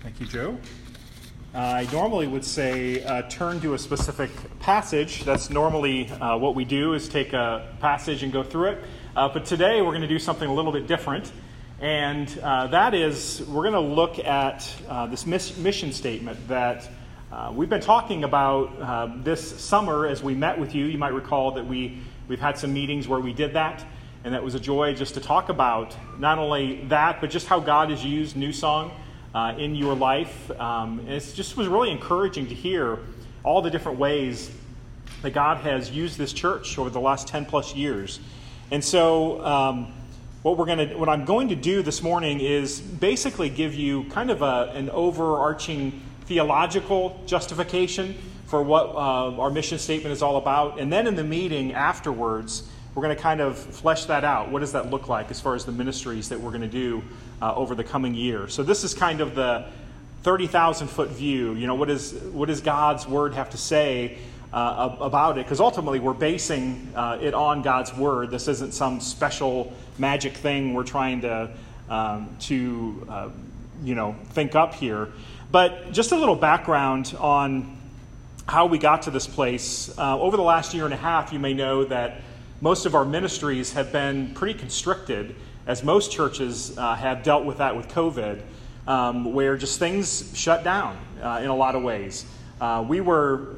Thank you, Joe. I normally would say turn to a specific passage. That's normally what we do, is take a passage and go through it. But today we're going to do something a little bit different. And that is, we're going to look at this mission statement that we've been talking about this summer as we met with you. You might recall that we've had some meetings where we did that. And that was a joy just to talk about not only that, but just how God has used New Song in your life. And it just was really encouraging to hear all the different ways that God has used this church over the last 10 plus years. And so what I'm going to do this morning is basically give you kind of an overarching theological justification for what our mission statement is all about. And then in the meeting afterwards, we're going to kind of flesh that out. What does that look like as far as the ministries that we're going to do over the coming year? So this is kind of the 30,000-foot view. You know, what does God's Word have to say about it? Because ultimately we're basing it on God's Word. This isn't some special magic thing we're trying to think up here. But just a little background on how we got to this place. Over the last year and a half, you may know that most of our ministries have been pretty constricted, as most churches have dealt with that with COVID, where just things shut down in a lot of ways. We were,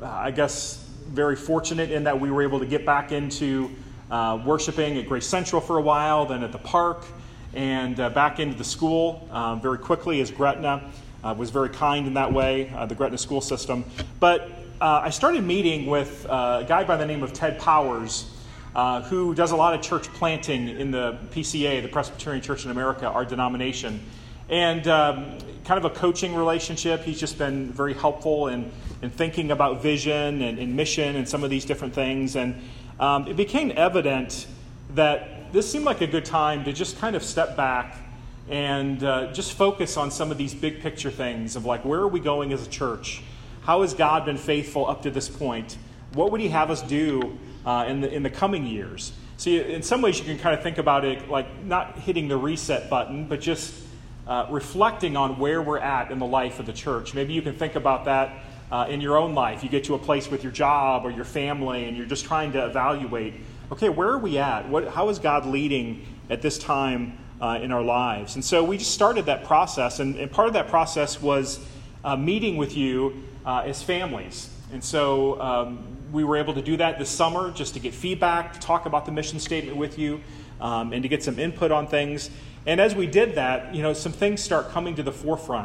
very fortunate in that we were able to get back into worshiping at Grace Central for a while, then at the park, and back into the school very quickly, as Gretna was very kind in that way, the Gretna school system. But I started meeting with a guy by the name of Ted Powers, who does a lot of church planting in the PCA, the Presbyterian Church in America, our denomination. And kind of a coaching relationship. He's just been very helpful in thinking about vision and mission and some of these different things. And it became evident that this seemed like a good time to just kind of step back and just focus on some of these big picture things of like, where are we going as a church? How has God been faithful up to this point? What would he have us do in the coming years? So in some ways you can kind of think about it like not hitting the reset button, but just reflecting on where we're at in the life of the church. Maybe you can think about that in your own life. You get to a place with your job or your family and you're just trying to evaluate, okay, where are we at? How is God leading at this time in our lives? And so we just started that process, and part of that process was meeting with you as families. And so we were able to do that this summer just to get feedback, to talk about the mission statement with you, and to get some input on things. And as we did that, some things start coming to the forefront,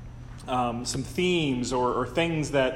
some themes or things that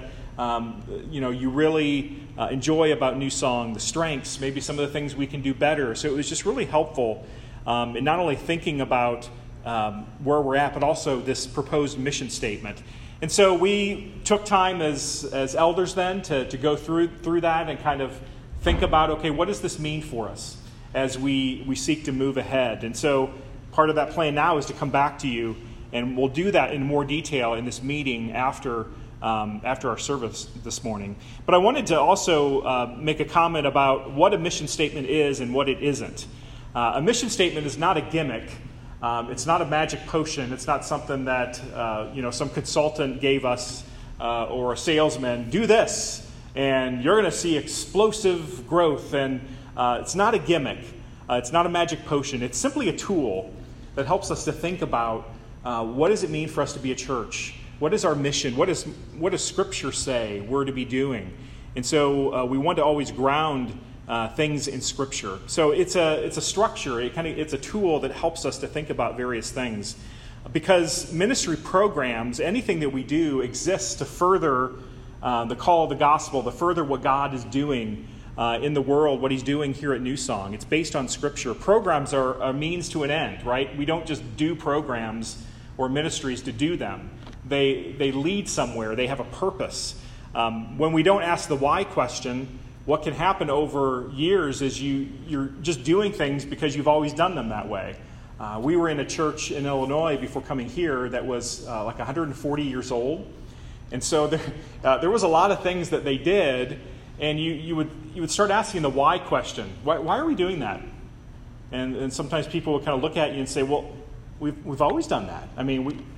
you really enjoy about New Song, the strengths, maybe some of the things we can do better. So it was just really helpful in not only thinking about where we're at, but also this proposed mission statement. And so we took time as elders then to go through that and kind of think about, okay, what does this mean for us as we seek to move ahead? And so part of that plan now is to come back to you, and we'll do that in more detail in this meeting after our service this morning. But I wanted to also make a comment about what a mission statement is and what it isn't. A mission statement is not a gimmick. It's not a magic potion. It's not something that some consultant gave us or a salesman. Do this, and you're going to see explosive growth. And it's not a gimmick. It's not a magic potion. It's simply a tool that helps us to think about what does it mean for us to be a church? What is our mission? What does Scripture say we're to be doing? And so we want to always ground things in Scripture. So it's a structure. It's a tool that helps us to think about various things, because ministry programs, anything that we do, exists to further the call of the gospel, to further what God is doing in the world, what he's doing here at New Song. It's based on Scripture. Programs are a means to an end, right? We don't just do programs or ministries to do them. They lead somewhere. They have a purpose. When we don't ask the why question, what can happen over years is you're just doing things because you've always done them that way. We were in a church in Illinois before coming here that was like 140 years old. And so there was a lot of things that they did, and you would start asking the why question. Why are we doing that? And sometimes people would kind of look at you and say, well, we've always done that. I mean,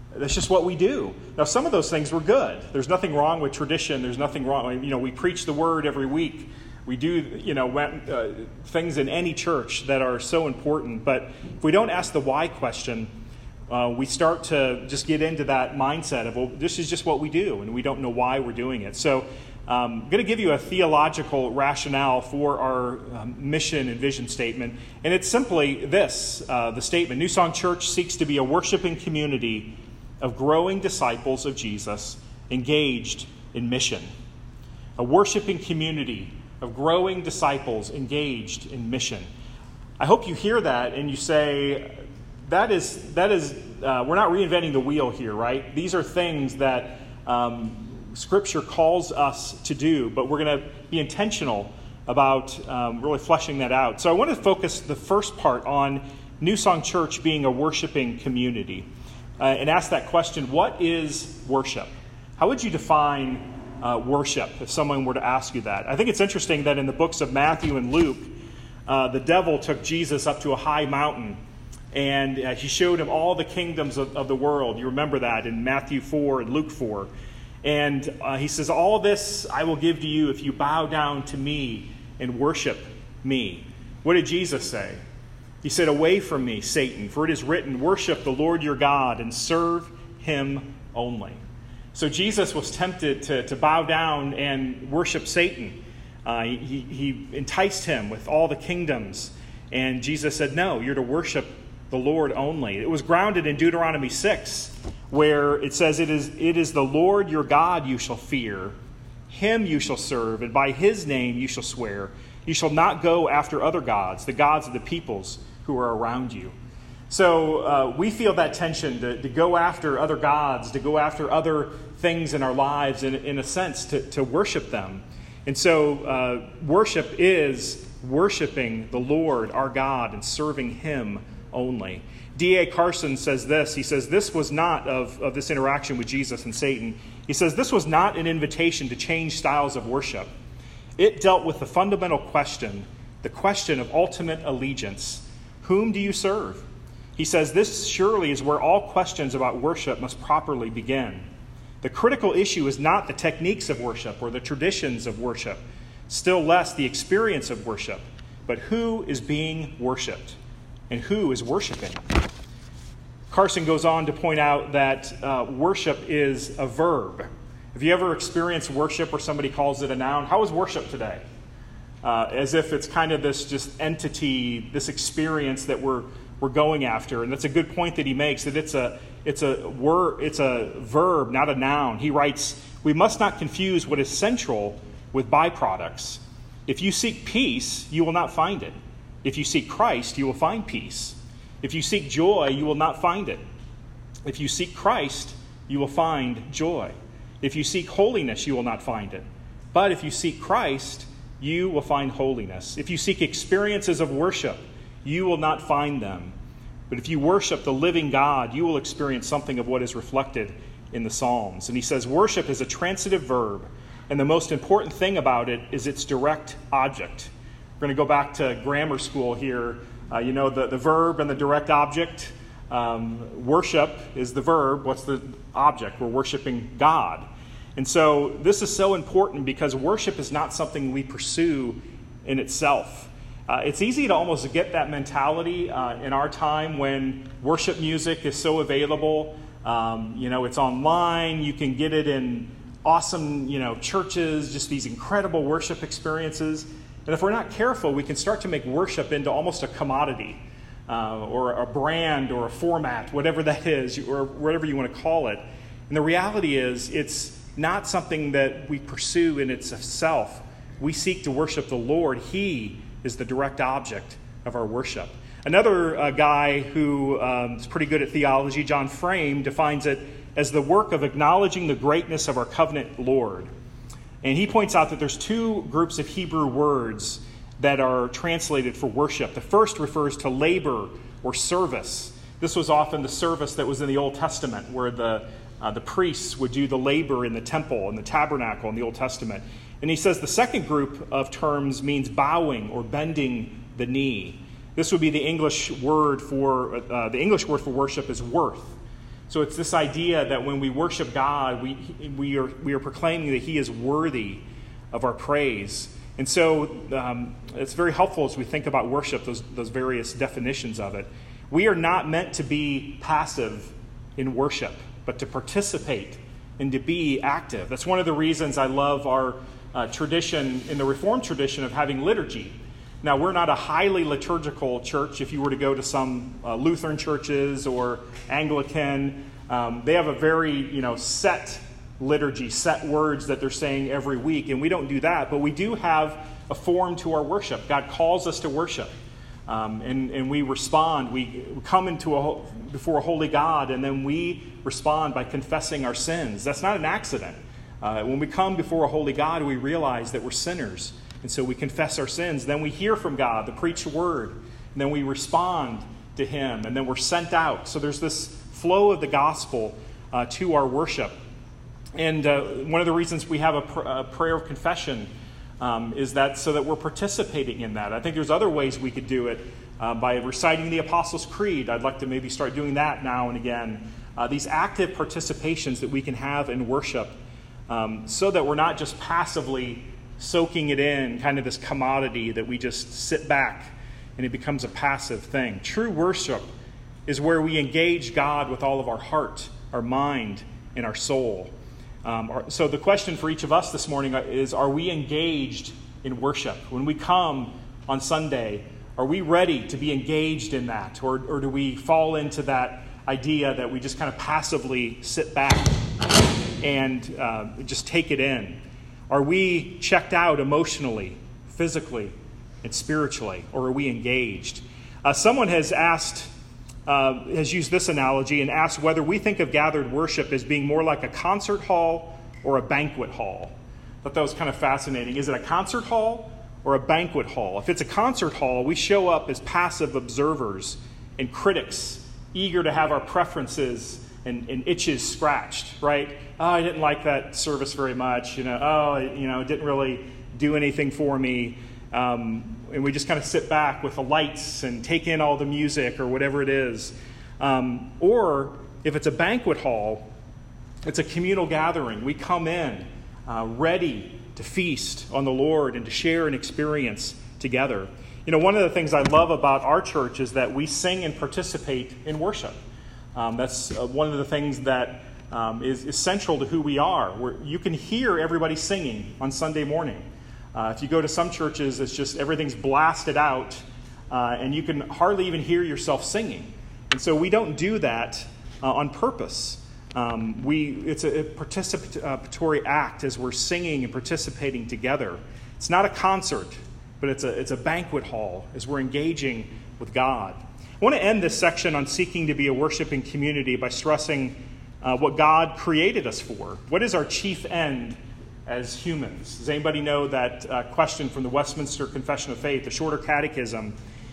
That's just what we do. Now, some of those things were good. There's nothing wrong with tradition. There's nothing wrong. We preach the word every week. We do, things in any church that are so important. But if we don't ask the why question, we start to just get into that mindset of, well, this is just what we do, and we don't know why we're doing it. So I'm going to give you a theological rationale for our mission and vision statement. And it's simply this, the statement: New Song Church seeks to be a worshiping community of growing disciples of Jesus engaged in mission. A worshiping community of growing disciples engaged in mission. I hope you hear that and you say, that is. We're not reinventing the wheel here, right? These are things that Scripture calls us to do, but we're going to be intentional about really fleshing that out. So I want to focus the first part on New Song Church being a worshiping community and ask that question: what is worship? How would you define worship if someone were to ask you that? I think it's interesting that in the books of Matthew and Luke, the devil took Jesus up to a high mountain and he showed him all the kingdoms of the world. You remember that in Matthew 4 and Luke 4. And he says, all this I will give to you if you bow down to me and worship me. What did Jesus say? He said, away from me, Satan, for it is written, worship the Lord your God and serve him only. So Jesus was tempted to bow down and worship Satan. He enticed him with all the kingdoms. And Jesus said, no, you're to worship the Lord only. It was grounded in Deuteronomy 6, where it says, it is the Lord your God you shall fear, him you shall serve, and by his name you shall swear. You shall not go after other gods, the gods of the peoples who are around you. So we feel that tension to go after other gods, to go after other things in our lives, in a sense, to worship them. And so worship is worshiping the Lord, our God, and serving him only. D.A. Carson says this. He says, this was not of this interaction with Jesus and Satan. He says, this was not an invitation to change styles of worship. It dealt with the fundamental question, the question of ultimate allegiance. Whom do you serve? He says, this surely is where all questions about worship must properly begin. The critical issue is not the techniques of worship or the traditions of worship, still less the experience of worship, but who is being worshipped and who is worshiping. Carson goes on to point out that worship is a verb. Have you ever experienced worship where somebody calls it a noun? How was worship today? As if it's kind of this just entity, this experience that we're going after. And that's a good point that he makes, that it's a verb, not a noun. He writes, we must not confuse what is central with byproducts. If you seek peace, you will not find it. If you seek Christ, you will find peace. If you seek joy, you will not find it. If you seek Christ, you will find joy. If you seek holiness, you will not find it. But if you seek Christ, you will find holiness. If you seek experiences of worship, you will not find them. But if you worship the living God, you will experience something of what is reflected in the Psalms. And he says worship is a transitive verb, and the most important thing about it is its direct object. We're going to go back to grammar school here. The verb and the direct object. Worship is the verb. What's the object? We're worshiping God. And so this is so important because worship is not something we pursue in itself. It's easy to almost get that mentality in our time when worship music is so available. It's online. You can get it in awesome, churches, just these incredible worship experiences. And if we're not careful, we can start to make worship into almost a commodity or a brand or a format, whatever that is, or whatever you want to call it. And the reality is it's not something that we pursue in itself. We seek to worship the Lord. He is the direct object of our worship. Another guy who is pretty good at theology, John Frame, defines it as the work of acknowledging the greatness of our covenant Lord. And he points out that there's two groups of Hebrew words that are translated for worship. The first refers to labor or service. This was often the service that was in the Old Testament, where the priests would do the labor in the temple and the tabernacle in the Old Testament. And he says the second group of terms means bowing or bending the knee. This would be the English word for worship is worth. So it's this idea that when we worship God, we are proclaiming that He is worthy of our praise. And so it's very helpful as we think about worship, those various definitions of it. We are not meant to be passive in worship, but to participate and to be active. That's one of the reasons I love our tradition, in the Reformed tradition, of having liturgy. Now, we're not a highly liturgical church. If you were to go to some Lutheran churches or Anglican, they have a very, set liturgy, set words that they're saying every week, and we don't do that. But we do have a form to our worship. God calls us to worship, and we respond. We come before a holy God, and then we respond by confessing our sins. That's not an accident. When we come before a holy God, we realize that we're sinners. And so we confess our sins. Then we hear from God, the preached word. And then we respond to Him. And then we're sent out. So there's this flow of the gospel to our worship. And one of the reasons we have a prayer of confession is that so that we're participating in that. I think there's other ways we could do it by reciting the Apostles' Creed. I'd like to maybe start doing that now and again. These active participations that we can have in worship so that we're not just passively soaking it in, kind of this commodity that we just sit back and it becomes a passive thing. True worship is where we engage God with all of our heart, our mind, and our soul. So the question for each of us this morning is, are we engaged in worship? When we come on Sunday, are we ready to be engaged in that? Or do we fall into that idea that we just kind of passively sit back and just take it in? Are we checked out emotionally, physically, and spiritually, or are we engaged? Someone has used this analogy and asked whether we think of gathered worship as being more like a concert hall or a banquet hall. I thought that was kind of fascinating. Is it a concert hall or a banquet hall? If it's a concert hall, we show up as passive observers and critics, eager to have our preferences and itches scratched, right? Oh, I didn't like that service very much. It didn't really do anything for me. And we just kind of sit back with the lights and take in all the music or whatever it is. Or if it's a banquet hall, it's a communal gathering. We come in ready to feast on the Lord and to share an experience together. One of the things I love about our church is that we sing and participate in worship. That's one of the things that is central to who we are. You can hear everybody singing on Sunday morning. If you go to some churches, it's just everything's blasted out, and you can hardly even hear yourself singing. And so we don't do that on purpose. It's a participatory act as we're singing and participating together. It's not a concert, but it's a banquet hall as we're engaging with God. I want to end this section on seeking to be a worshiping community by stressing what God created us for. What is our chief end as humans? Does anybody know that question from the Westminster Confession of Faith, the Shorter Catechism?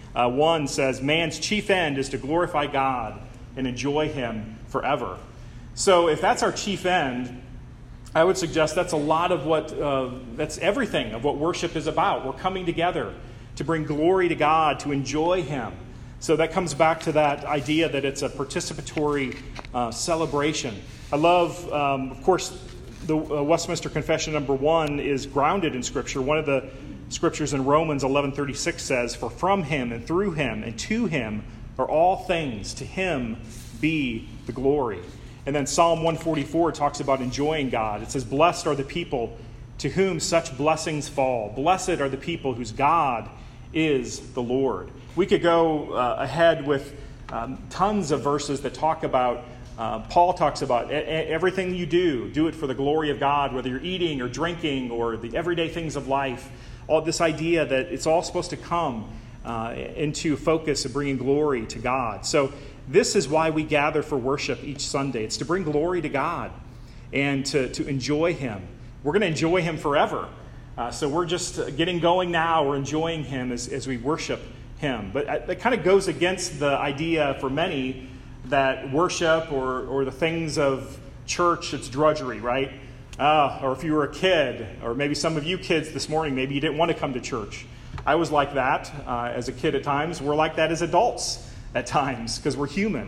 1 says, man's chief end is to glorify God and enjoy Him forever. So if that's our chief end, I would suggest that's a lot of that's everything of what worship is about. We're coming together to bring glory to God, to enjoy Him. So that comes back to that idea that it's a participatory celebration. I love, of course, the Westminster Confession number 1 is grounded in Scripture. One of the Scriptures in Romans 11:36 says, for from Him and through Him and to Him are all things. To Him be the glory. And then Psalm 144 talks about enjoying God. It says, blessed are the people to whom such blessings fall. Blessed are the people whose God is the Lord. We could go ahead with tons of verses that talk about, Paul talks about everything you do it for the glory of God, whether you're eating or drinking or the everyday things of life. All this idea that it's all supposed to come into focus of bringing glory to God. So this is why we gather for worship each Sunday. It's to bring glory to God and to enjoy Him. We're going to enjoy Him forever. So we're just getting going now. We're enjoying Him as we worship Him. But that kind of goes against the idea for many that worship or the things of church, it's drudgery, right? Or if you were a kid, or maybe some of you kids this morning, maybe you didn't want to come to church. I was like that as a kid at times. We're like that as adults at times because we're human.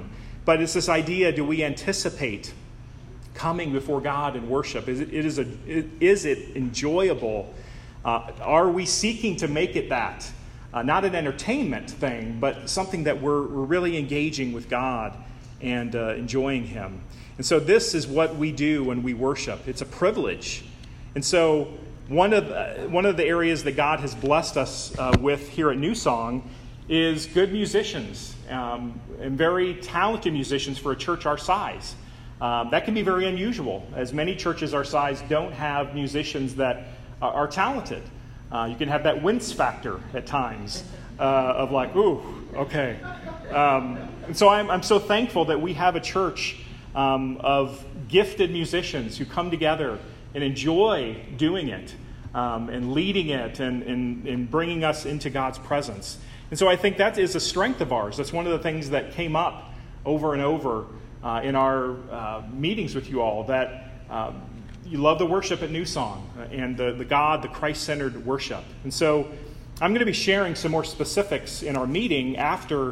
But it's this idea, do we anticipate coming before God in worship? Is it enjoyable? Are we seeking to make it that? Not an entertainment thing, but something that we're really engaging with God and enjoying Him. And so this is what we do when we worship. It's a privilege. And so one of the areas that God has blessed us with here at New Song is good musicians and very talented musicians for a church our size. That can be very unusual, as many churches our size don't have musicians that are talented. You can have that wince factor at times of like, ooh, okay. And so I'm so thankful that we have a church of gifted musicians who come together and enjoy doing it and leading it and bringing us into God's presence. And so I think that is a strength of ours. That's one of the things that came up over and over in our meetings with you all, that you love the worship at New Song and the Christ-centered worship. And so I'm going to be sharing some more specifics in our meeting after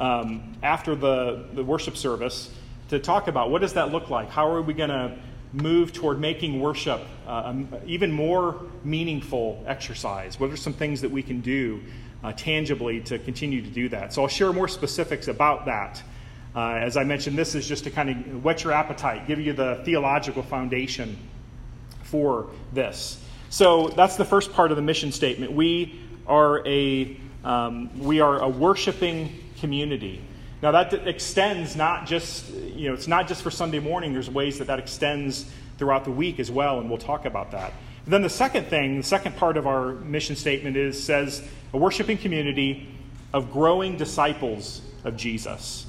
the worship service to talk about what does that look like? How are we going to move toward making worship even more meaningful exercise? What are some things that we can do tangibly to continue to do that? So I'll share more specifics about that. As I mentioned, this is just to kind of whet your appetite, give you the theological foundation for this. So that's the first part of the mission statement. We are a worshiping community. Now that extends not just, it's not just for Sunday morning. There's ways that extends throughout the week as well, and we'll talk about that. And then the second part of our mission statement says a worshiping community of growing disciples of Jesus,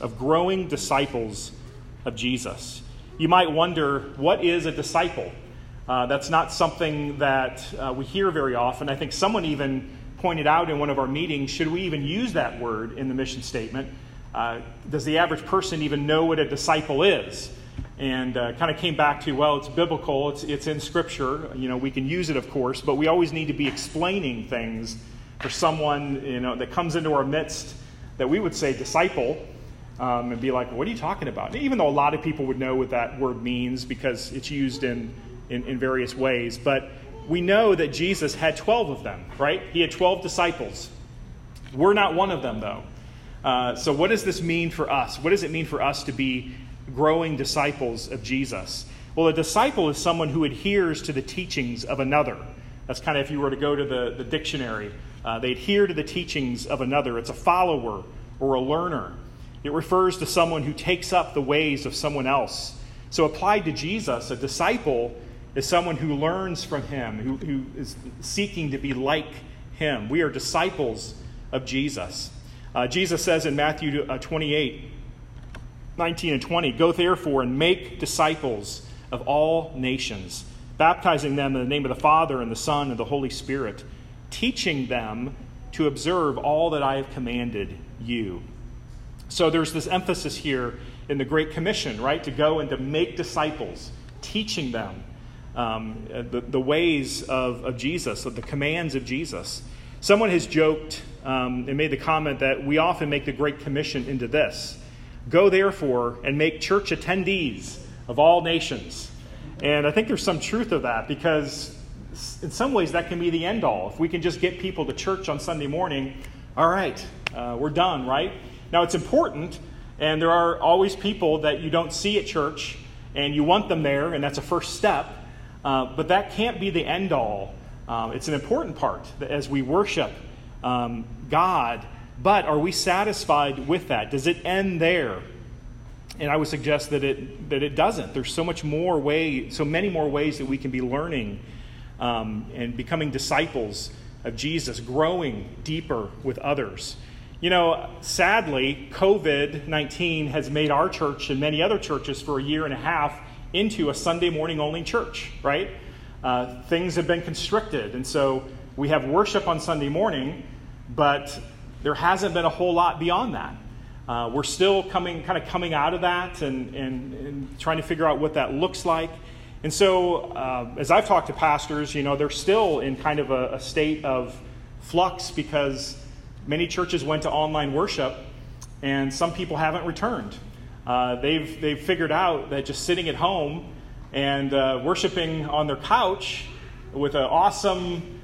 You might wonder, what is a disciple? That's not something that we hear very often. I think someone even pointed out in one of our meetings, should we even use that word in the mission statement? Does the average person even know what a disciple is? And kind of came back to, well, it's biblical, it's in Scripture. We can use it, of course, but we always need to be explaining things for someone that comes into our midst that we would say disciple, and be like, what are you talking about? Even though a lot of people would know what that word means because it's used in various ways. But we know that Jesus had 12 of them, right? He had 12 disciples. We're not one of them, though. So what does this mean for us? What does it mean for us to be growing disciples of Jesus? Well, a disciple is someone who adheres to the teachings of another. That's kind of, if you were to go to the dictionary, they adhere to the teachings of another. It's a follower or a learner. It refers to someone who takes up the ways of someone else. So applied to Jesus, a disciple is someone who learns from him, who is seeking to be like him. We are disciples of Jesus. Jesus says in Matthew 28:19 and 20, "Go therefore and make disciples of all nations, baptizing them in the name of the Father and the Son and the Holy Spirit, teaching them to observe all that I have commanded you." So there's this emphasis here in the Great Commission, right? To go and to make disciples, teaching them the ways of Jesus, of the commands of Jesus. Someone has joked and made the comment that we often make the Great Commission into this: "Go therefore and make church attendees of all nations." And I think there's some truth of that, because in some ways that can be the end all. If we can just get people to church on Sunday morning, all right, we're done, right? Now it's important, and there are always people that you don't see at church, and you want them there, and that's a first step. But that can't be the end all. It's an important part as we worship God. But are we satisfied with that? Does it end there? And I would suggest that it doesn't. There's so many more ways that we can be learning and becoming disciples of Jesus, growing deeper with others. Sadly, COVID-19 has made our church and many other churches for a year and a half into a Sunday morning only church, right? Things have been constricted, and so we have worship on Sunday morning, but there hasn't been a whole lot beyond that. We're still coming out of that and trying to figure out what that looks like. And so as I've talked to pastors, they're still in kind of a state of flux, because many churches went to online worship and some people haven't returned. They've figured out that just sitting at home and worshiping on their couch with an awesome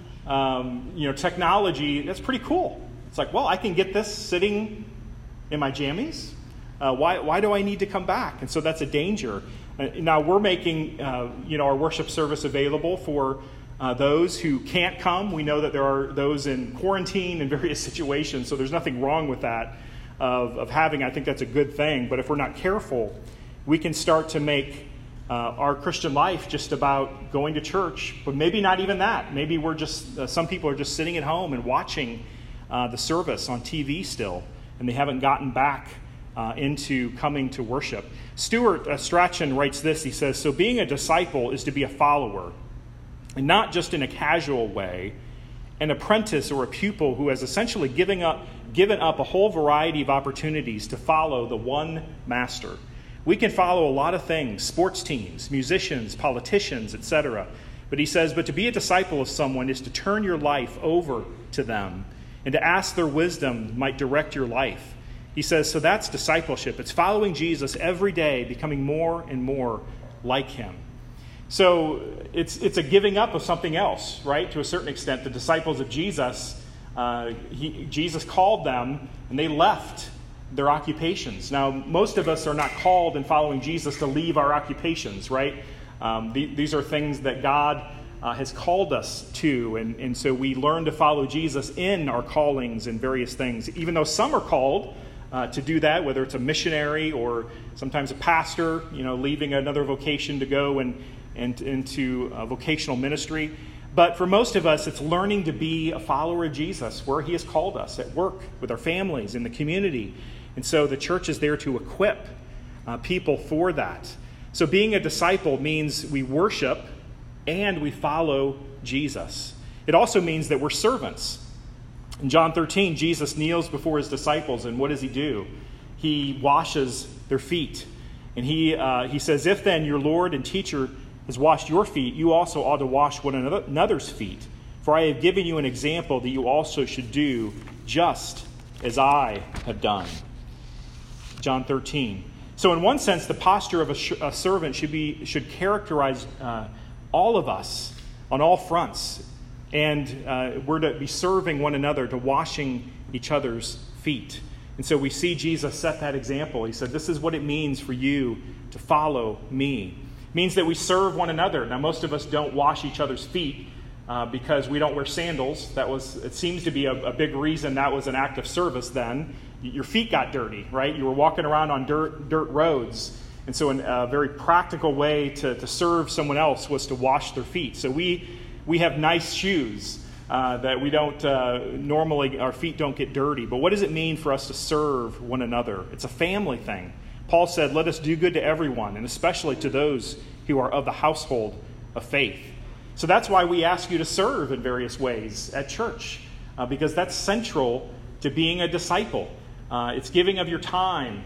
technology, that's pretty cool. It's like, well, I can get this sitting in my jammies. Why do I need to come back? And so that's a danger. Now we're making our worship service available for those who can't come. We know that there are those in quarantine and various situations, so there's nothing wrong with that of having. I think that's a good thing. But if we're not careful, we can start to make our Christian life just about going to church, but maybe not even that. Maybe we're just some people are just sitting at home and watching the service on TV still, and they haven't gotten back into coming to worship. Stuart Strachan writes this. He says, "So being a disciple is to be a follower, and not just in a casual way, an apprentice or a pupil who has essentially given up a whole variety of opportunities to follow the one master. We can follow a lot of things, sports teams, musicians, politicians, etc. But he says, but to be a disciple of someone is to turn your life over to them and to ask their wisdom might direct your life. He says, so that's discipleship. It's following Jesus every day, becoming more and more like him. So it's a giving up of something else, right? To a certain extent, the disciples of Jesus, Jesus called them and they left their occupations. Now, most of us are not called in following Jesus to leave our occupations, right? These are things that God has called us to, and so we learn to follow Jesus in our callings and various things, even though some are called to do that, whether it's a missionary or sometimes a pastor, leaving another vocation to go and into vocational ministry. But for most of us, it's learning to be a follower of Jesus where he has called us, at work, with our families, in the community. And so the church is there to equip people for that. So being a disciple means we worship and we follow Jesus. It also means that we're servants. In John 13, Jesus kneels before his disciples, and what does he do? He washes their feet. And he says, if then your Lord and teacher has washed your feet, you also ought to wash one another's feet. For I have given you an example that you also should do just as I have done. John 13. So in one sense, the posture of a servant should characterize all of us on all fronts. And we're to be serving one another, to washing each other's feet. And so we see Jesus set that example. He said, this is what it means for you to follow me. It means that we serve one another. Now, most of us don't wash each other's feet because we don't wear sandals. It seems to be a big reason that was an act of service then. Your feet got dirty, right? You were walking around on dirt roads. And so a very practical way to serve someone else was to wash their feet. So we have nice shoes that we don't normally, our feet don't get dirty. But what does it mean for us to serve one another? It's a family thing. Paul said, let us do good to everyone, and especially to those who are of the household of faith. So that's why we ask you to serve in various ways at church, because that's central to being a disciple. It's giving of your time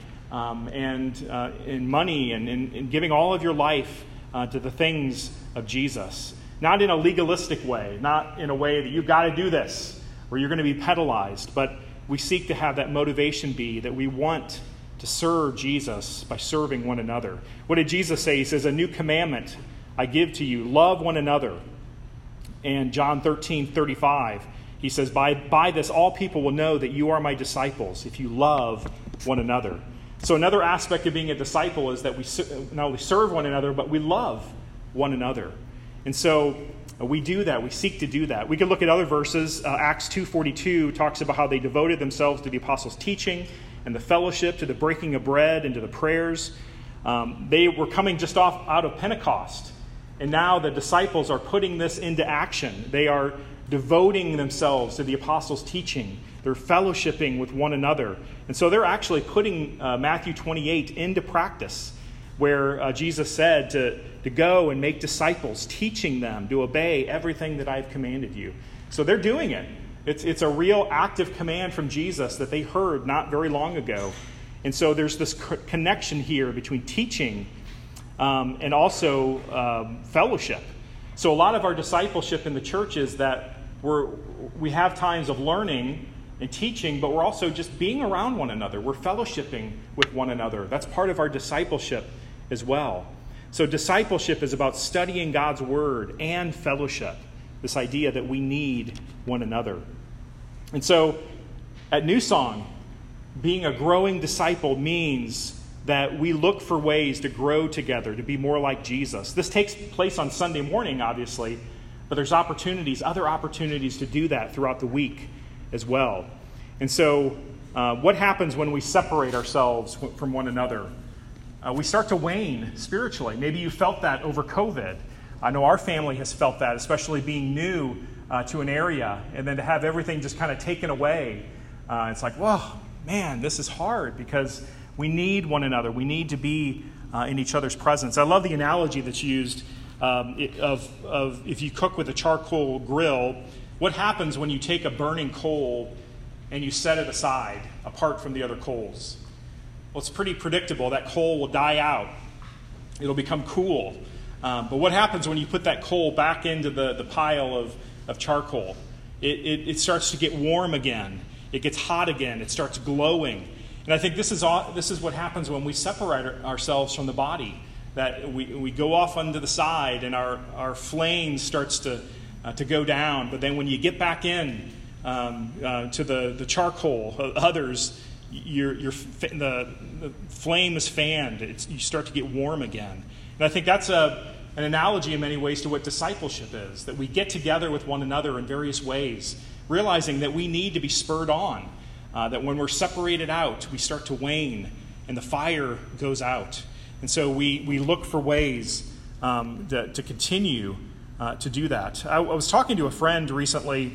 and money and giving all of your life to the things of Jesus. Not in a legalistic way, not in a way that you've got to do this, where you're going to be penalized, but we seek to have that motivation be that we want to serve Jesus by serving one another. What did Jesus say? He says, a new commandment I give to you, love one another. And John 13:35, he says, by this all people will know that you are my disciples, if you love one another. So another aspect of being a disciple is that we not only serve one another, but we love one another. And so we do that. We seek to do that. We can look at other verses. Acts 2:42 talks about how they devoted themselves to the apostles' teaching and the fellowship, to the breaking of bread and to the prayers. They were coming just out of Pentecost. And now the disciples are putting this into action. They are devoting themselves to the apostles' teaching. They're fellowshipping with one another. And so they're actually putting Matthew 28 into practice, where Jesus said to go and make disciples, teaching them to obey everything that I've commanded you. So they're doing it. It's a real active command from Jesus that they heard not very long ago. And so there's this connection here between teaching and also fellowship. So a lot of our discipleship in the church is that we have times of learning, and teaching, but we're also just being around one another. We're fellowshipping with one another. That's part of our discipleship as well. So discipleship is about studying God's word and fellowship, this idea that we need one another. And so at New Song, being a growing disciple means that we look for ways to grow together, to be more like Jesus. This takes place on Sunday morning, obviously, but there's other opportunities to do that throughout the week as well. And so what happens when we separate ourselves from one another? We start to wane spiritually. Maybe you felt that over COVID. I know our family has felt that, especially being new to an area, and then to have everything just kind of taken away. It's like, whoa, man, this is hard because we need one another. We need to be in each other's presence. I love the analogy that's used of if you cook with a charcoal grill, what happens when you take a burning coal and you set it aside apart from the other coals? Well, it's pretty predictable. That coal will die out. It'll become cool. But what happens when you put that coal back into the pile of charcoal? It starts to get warm again. It gets hot again. It starts glowing. And I think this is what happens when we separate ourselves from the body. That we go off onto the side and our flame starts to go down. But then when you get back in to the charcoal of others, the flame is fanned. You start to get warm again. And I think that's an analogy in many ways to what discipleship is, that we get together with one another in various ways, realizing that we need to be spurred on, that when we're separated out, we start to wane and the fire goes out. And so we look for ways to continue to do that. I was talking to a friend recently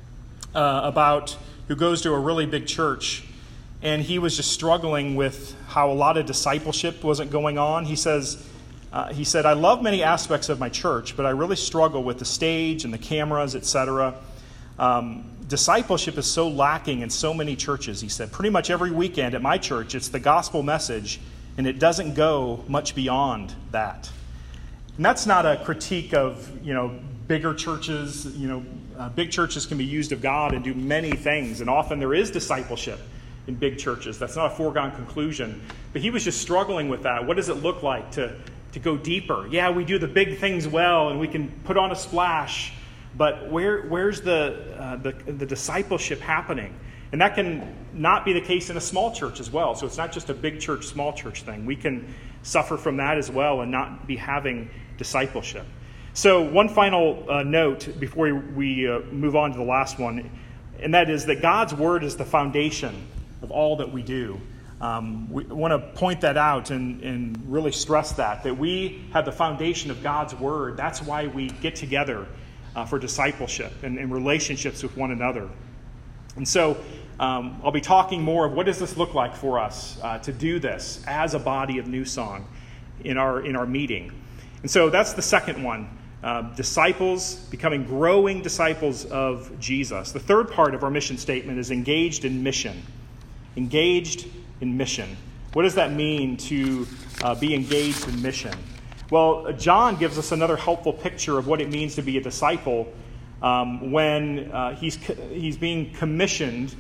who goes to a really big church, and he was just struggling with how a lot of discipleship wasn't going on. He said, I love many aspects of my church, but I really struggle with the stage and the cameras, etc. Discipleship is so lacking in so many churches, he said. Pretty much every weekend at my church, it's the gospel message, and it doesn't go much beyond that. And that's not a critique of, bigger churches. Big churches can be used of God and do many things, and often there is discipleship in big churches. That's not a foregone conclusion. But he was just struggling with that. What does it look like to go deeper? Yeah, we do the big things well, and we can put on a splash, but where's the discipleship happening? And that can not be the case in a small church as well. So it's not just a big church, small church thing. We can suffer from that as well and not be having discipleship. So one final note before we move on to the last one, and that is that God's word is the foundation of all that we do. We want to point that out and really stress that we have the foundation of God's word. That's why we get together for discipleship and relationships with one another. And so I'll be talking more of what does this look like for us to do this as a body of New Song in our meeting. And so that's the second one, disciples, becoming growing disciples of Jesus. The third part of our mission statement is engaged in mission. Engaged in mission. What does that mean to be engaged in mission? Well, John gives us another helpful picture of what it means to be a disciple when he's being commissioned.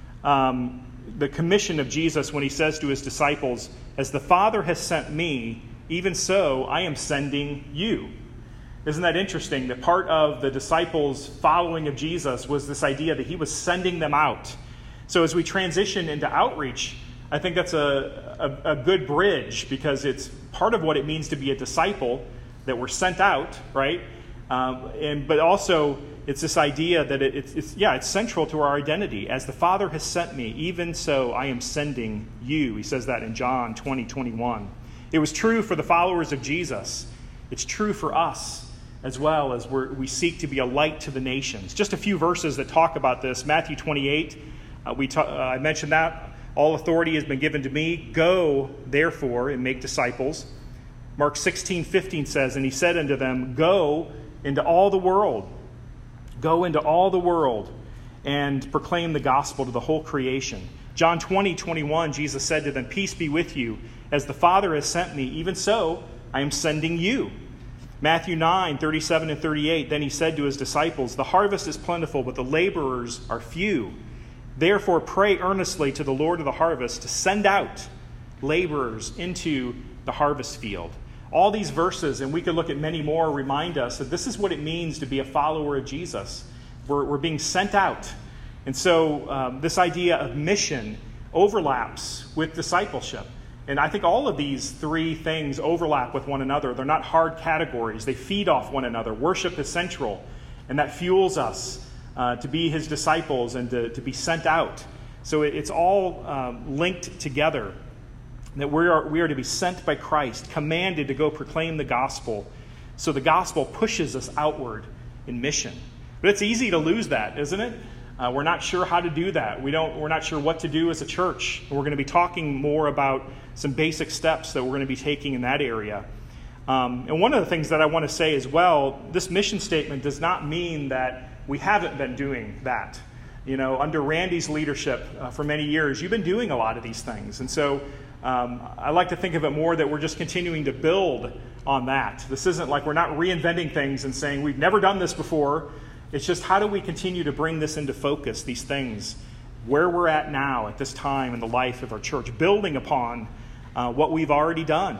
The commission of Jesus when he says to his disciples, "As the Father has sent me, even so I am sending you." Isn't that interesting? That part of the disciples' following of Jesus was this idea that he was sending them out. So as we transition into outreach, I think that's a good bridge, because it's part of what it means to be a disciple, that we're sent out, right? But also it's this idea that it's central to our identity. As the Father has sent me, even so I am sending you. He says that in John 20:21. It was true for the followers of Jesus. It's true for us as well, as we seek to be a light to the nations. Just a few verses that talk about this. Matthew 28, I mentioned that. All authority has been given to me. Go, therefore, and make disciples. Mark 16:15 says, "And he said unto them, Go into all the world. Go into all the world and proclaim the gospel to the whole creation." John 20:21, Jesus said to them, "Peace be with you. As the Father has sent me, even so I am sending you." Matthew 9:37 and 38, then he said to his disciples, "The harvest is plentiful, but the laborers are few. Therefore, pray earnestly to the Lord of the harvest to send out laborers into the harvest field. All these verses, and we could look at many more, remind us that this is what it means to be a follower of Jesus. We're being sent out. And so this idea of mission overlaps with discipleship. And I think all of these three things overlap with one another. They're not hard categories. They feed off one another. Worship is central, and that fuels us to be his disciples and to be sent out. So it's all linked together, that we are to be sent by Christ, commanded to go proclaim the gospel. So the gospel pushes us outward in mission. But it's easy to lose that, isn't it? We're not sure how to do that. We're not sure what to do as a church. We're going to be talking more about some basic steps that we're going to be taking in that area. And one of the things that I want to say as well, this mission statement does not mean that we haven't been doing that. You know, under Randy's leadership for many years, you've been doing a lot of these things. And so I like to think of it more that we're just continuing to build on that. This isn't like we're not reinventing things and saying we've never done this before. It's just how do we continue to bring this into focus, these things, where we're at now at this time in the life of our church, building upon what we've already done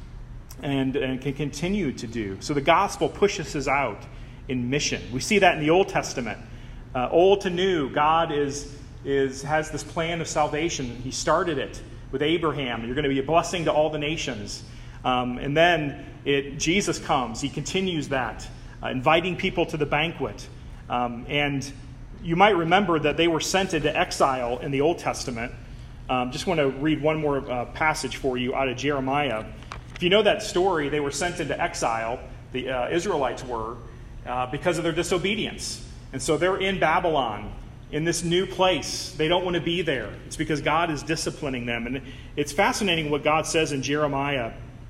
and can continue to do. So the gospel pushes us out in mission. We see that in the Old Testament. Old to new, God has this plan of salvation. He started it with Abraham. You're going to be a blessing to all the nations. And then Jesus comes. He continues that, inviting people to the banquet. And you might remember that they were sent into exile in the Old Testament. Just want to read one more passage for you out of Jeremiah. If you know that story, they were sent into exile, the Israelites were, because of their disobedience. And so they're in Babylon, in this new place. They don't want to be there. It's because God is disciplining them. And it's fascinating what God says in Jeremiah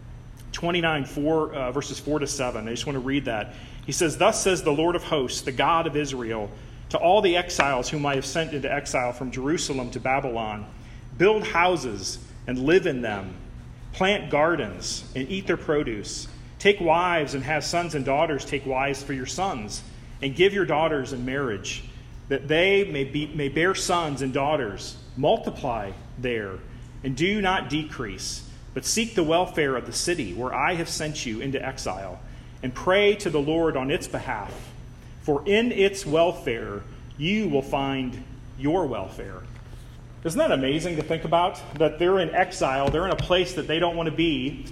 29, verses 4 to 7. I just want to read that. He says, "Thus says the Lord of hosts, the God of Israel, to all the exiles whom I have sent into exile from Jerusalem to Babylon, build houses and live in them, plant gardens and eat their produce, take wives and have sons and daughters take wives for your sons, and give your daughters in marriage, that they may bear sons and daughters, multiply there, and do not decrease, but seek the welfare of the city where I have sent you into exile, and pray to the Lord on its behalf. For in its welfare you will find your welfare." Isn't that amazing to think about? That they're in exile, they're in a place that they don't want to be,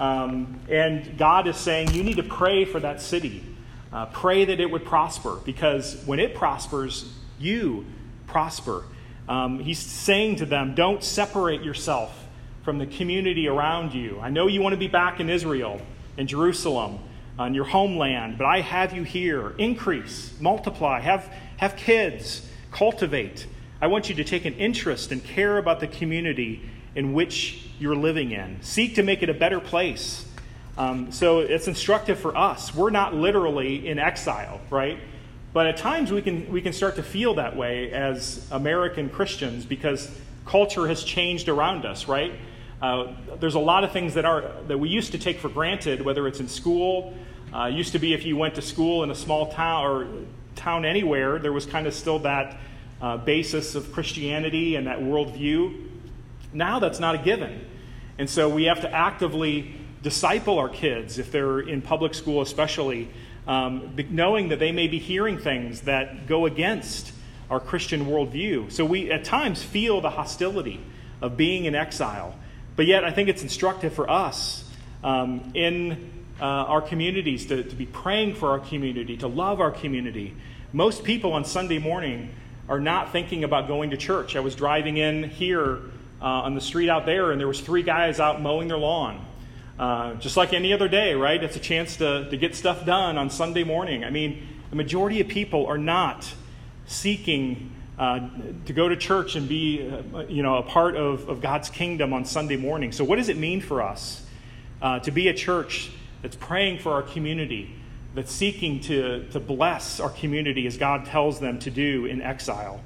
and God is saying, you need to pray for that city. Pray that it would prosper, because when it prospers, you prosper. He's saying to them, don't separate yourself from the community around you. I know you want to be back in Israel, in Jerusalem, on your homeland, but I have you here. Increase, multiply, have kids, cultivate. I want you to take an interest and care about the community in which you're living in. Seek to make it a better place. So it's instructive for us. We're not literally in exile, right? But at times we can start to feel that way as American Christians because culture has changed around us, right? There's a lot of things that we used to take for granted, whether it's in school. Used to be if you went to school in a small town or town anywhere, there was kind of still that basis of Christianity and that worldview. Now that's not a given. And so we have to actively disciple our kids, if they're in public school especially, knowing that they may be hearing things that go against our Christian worldview. So we at times feel the hostility of being in exile. But yet I think it's instructive for us in our communities to be praying for our community, to love our community. Most people on Sunday morning are not thinking about going to church. I was driving in here on the street out there, and there was 3 guys out mowing their lawn. Just like any other day, right? It's a chance to get stuff done on Sunday morning. I mean, the majority of people are not seeking to go to church and be, a part of God's kingdom on Sunday morning. So what does it mean for us to be a church that's praying for our community, that's seeking to bless our community as God tells them to do in exile?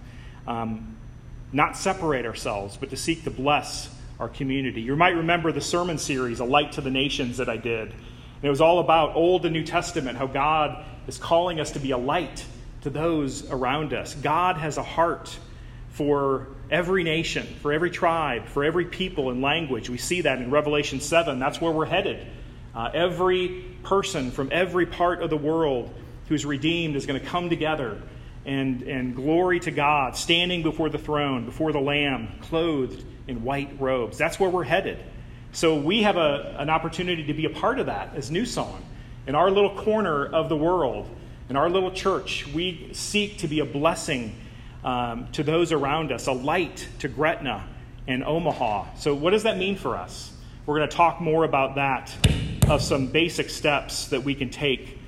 Not separate ourselves, but to seek to bless our community. You might remember the sermon series, A Light to the Nations, that I did. And it was all about Old and New Testament, how God is calling us to be a light to those around us. God has a heart for every nation, for every tribe, for every people and language. We see that in Revelation 7. That's where we're headed. Every person from every part of the world who's redeemed is going to come together and glory to God, standing before the throne, before the Lamb, clothed in white robes. That's where we're headed. So we have an opportunity to be a part of that as New Song. In our little corner of the world, in our little church, we seek to be a blessing to those around us, a light to Gretna and Omaha. So what does that mean for us? We're going to talk more about that, of some basic steps that we can take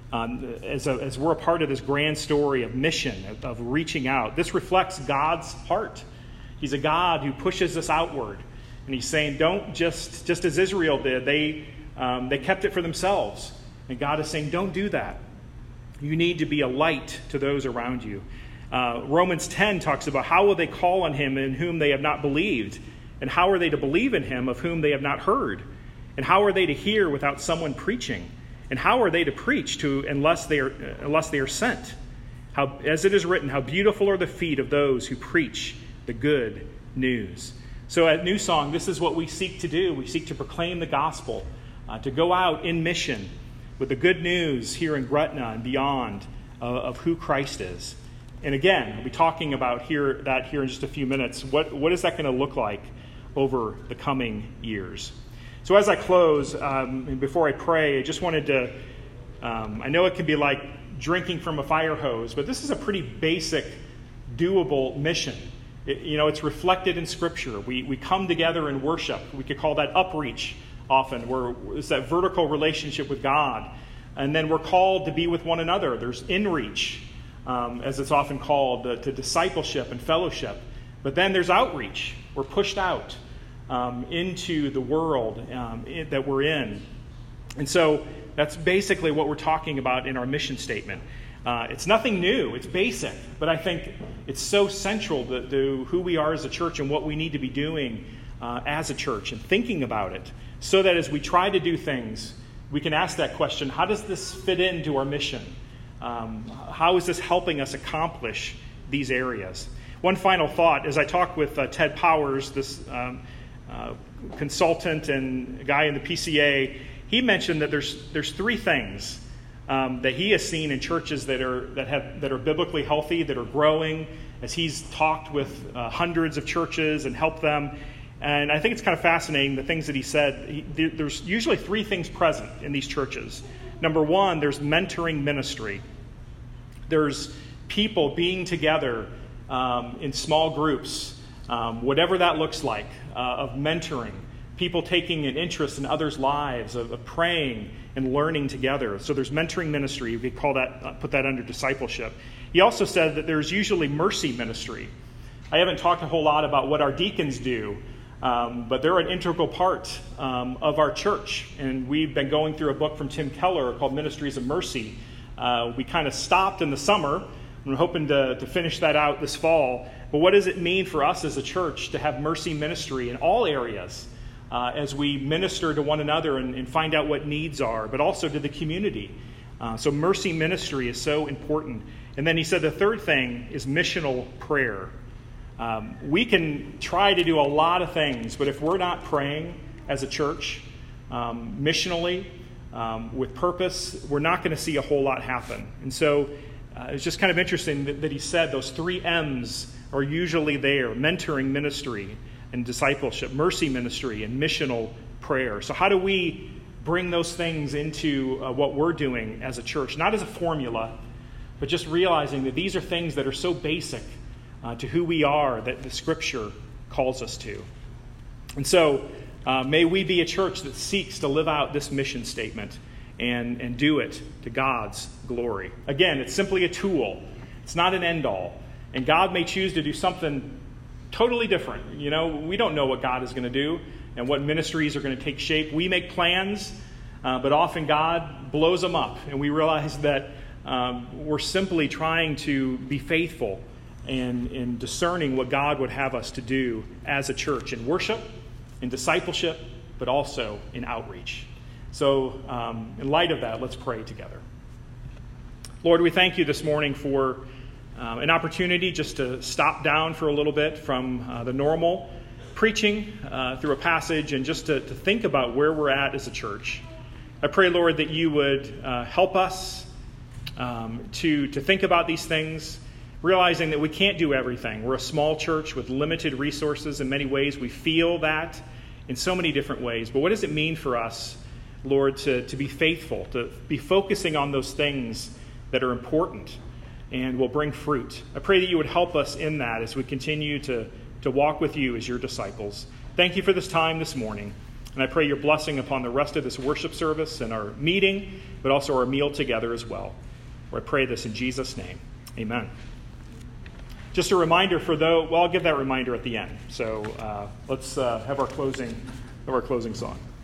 as we're a part of this grand story of mission, of reaching out. This reflects God's heart. He's a God who pushes us outward. And he's saying, don't just as Israel did, they kept it for themselves. And God is saying, don't do that. You need to be a light to those around you. Romans 10 talks about how will they call on him in whom they have not believed? And how are they to believe in him of whom they have not heard? And how are they to hear without someone preaching? And how are they to preach unless they are sent? As it is written, how beautiful are the feet of those who preach the good news. So at New Song, this is what we seek to do. We seek to proclaim the gospel, to go out in mission with the good news here in Gretna and beyond of who Christ is. And again, we'll be talking about that here in just a few minutes. What is that going to look like over the coming years? So as I close, and before I pray, I just wanted to, I know it can be like drinking from a fire hose, but this is a pretty basic, doable mission. It's reflected in Scripture. We come together in worship. We could call that upreach often, where it's that vertical relationship with God. And then we're called to be with one another. There's inreach, as it's often called, to discipleship and fellowship. But then there's outreach. We're pushed out into the world that we're in. And so that's basically what we're talking about in our mission statement. It's nothing new. It's basic. But I think it's so central to who we are as a church and what we need to be doing as a church and thinking about it, so that as we try to do things, we can ask that question, how does this fit into our mission? How is this helping us accomplish these areas? One final thought, as I talked with Ted Powers, this consultant and guy in the PCA, he mentioned that there's three things that he has seen in churches that are biblically healthy, that are growing, as he's talked with hundreds of churches and helped them. And I think it's kind of fascinating, the things that he said. There's usually three things present in these churches. Number one, there's mentoring ministry. There's people being together in small groups, whatever that looks like, of mentoring. People taking an interest in others' lives, of praying and learning together. So there's mentoring ministry. We call that, put that under discipleship. He also said that there's usually mercy ministry. I haven't talked a whole lot about what our deacons do, but they're an integral part of our church. And we've been going through a book from Tim Keller called Ministries of Mercy. We kind of stopped in the summer. I'm hoping to finish that out this fall. But what does it mean for us as a church to have mercy ministry in all areas as we minister to one another and find out what needs are, but also to the community? So mercy ministry is so important. And then he said the third thing is missional prayer. We can try to do a lot of things, but if we're not praying as a church missionally, with purpose, we're not going to see a whole lot happen. And so it's just kind of interesting that he said those three M's are usually there: mentoring ministry and discipleship, mercy ministry, and missional prayer. So how do we bring those things into what we're doing as a church? Not as a formula, but just realizing that these are things that are so basic to who we are that the Scripture calls us to. And so may we be a church that seeks to live out this mission statement and do it to God's glory. Again, it's simply a tool. It's not an end-all. And God may choose to do something totally different. We don't know what God is going to do and what ministries are going to take shape. We make plans, but often God blows them up. And we realize that we're simply trying to be faithful and in discerning what God would have us to do as a church in worship, in discipleship, but also in outreach. So in light of that, let's pray together. Lord, we thank you this morning for an opportunity just to stop down for a little bit from the normal preaching through a passage and just to think about where we're at as a church. I pray, Lord, that you would help us to think about these things, realizing that we can't do everything. We're a small church with limited resources in many ways. We feel that in so many different ways. But what does it mean for us, Lord, to be faithful, to be focusing on those things that are important and will bring fruit? I pray that you would help us in that as we continue to walk with you as your disciples. Thank you for this time this morning. And I pray your blessing upon the rest of this worship service and our meeting, but also our meal together as well. I pray this in Jesus' name. Amen. Just a reminder I'll give that reminder at the end. So let's have our closing song.